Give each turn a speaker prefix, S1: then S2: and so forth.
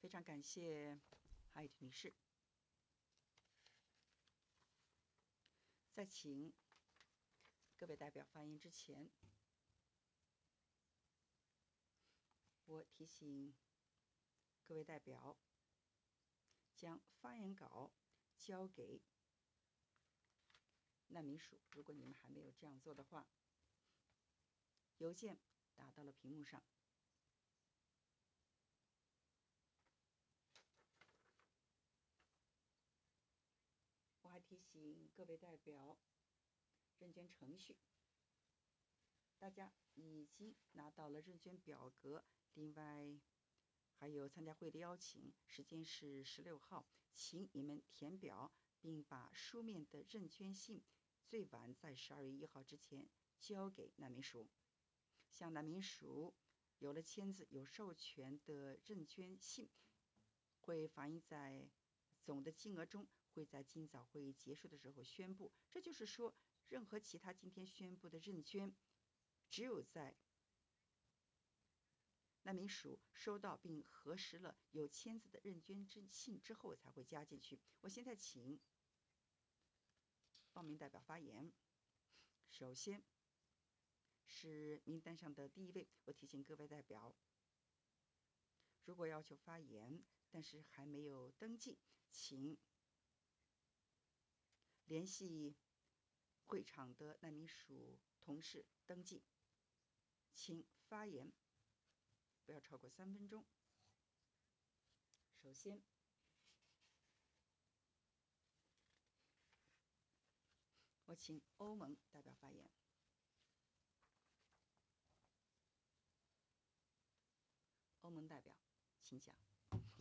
S1: 非常感谢海蒂女士。在请各位代表发言之前，我提醒各位代表将发言稿交给难民署。如果你们还没有这样做的话，邮件打到了屏幕上。我还提醒各位代表，认捐程序，大家已经拿到了认捐表格，另外还有参加会的邀请，时间是16号，请你们填表，并把书面的认捐信最晚在12月1号之前交给难民署。向难民署有了签字、有授权的认捐信会反映在总的金额中，会在今早会议结束的时候宣布。这就是说，任何其他今天宣布的认捐，只有在难民署收到并核实了有签字的认捐信之后才会加进去。我现在请报名代表发言。首先是名单上的第一位，我提醒各位代表，如果要求发言但是还没有登记，请联系会场的难民署同事登记。请发言不要超过3分钟。首先，我请欧盟代表发言。欧盟代表，请讲。